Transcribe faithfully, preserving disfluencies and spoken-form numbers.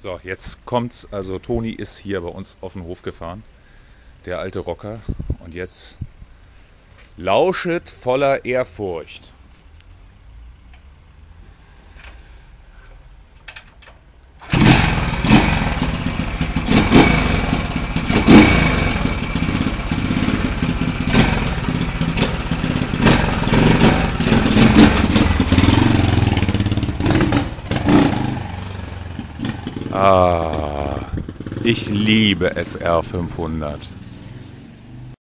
So, jetzt kommt's. Also Toni ist hier bei uns auf den Hof gefahren, der alte Rocker. Und jetzt lauschet voller Ehrfurcht. Ah, ich liebe S R fünfhundert.